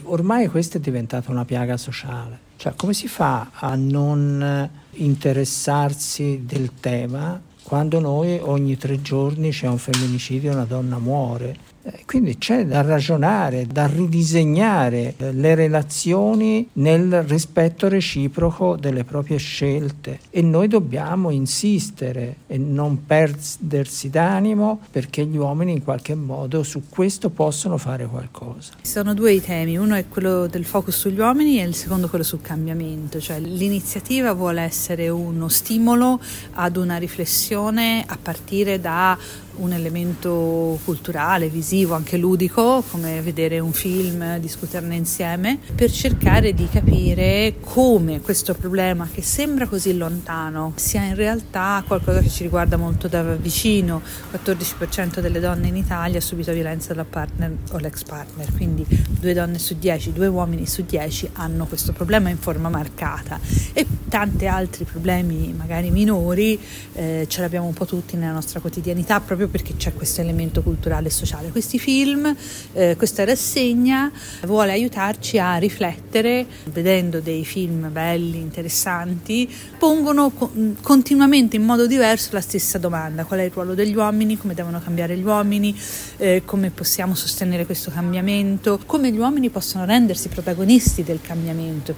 Ormai questa è diventata una piaga sociale. Cioè, come si fa a non interessarsi del tema quando noi ogni 3 giorni c'è un femminicidio e una donna muore? Quindi c'è da ragionare, da ridisegnare le relazioni nel rispetto reciproco delle proprie scelte, e noi dobbiamo insistere e non perdersi d'animo, perché gli uomini in qualche modo su questo possono fare qualcosa. Ci sono 2 i temi, uno è quello del focus sugli uomini e il secondo quello sul cambiamento, cioè l'iniziativa vuole essere uno stimolo ad una riflessione a partire da un elemento culturale, visivo, anche ludico, come vedere un film, discuterne insieme, per cercare di capire come questo problema, che sembra così lontano, sia in realtà qualcosa che ci riguarda molto da vicino. Il 14% delle donne in Italia ha subito violenza dal partner o l'ex partner, quindi 2 donne su 10, 2 uomini su 10 hanno questo problema in forma marcata, e tanti altri problemi magari minori ce l'abbiamo un po' tutti nella nostra quotidianità, proprio perché c'è questo elemento culturale e sociale. Questi film, questa rassegna vuole aiutarci a riflettere, vedendo dei film belli, interessanti, pongono continuamente in modo diverso la stessa domanda: qual è il ruolo degli uomini, come devono cambiare gli uomini, come possiamo sostenere questo cambiamento, come gli uomini possono rendersi protagonisti del cambiamento,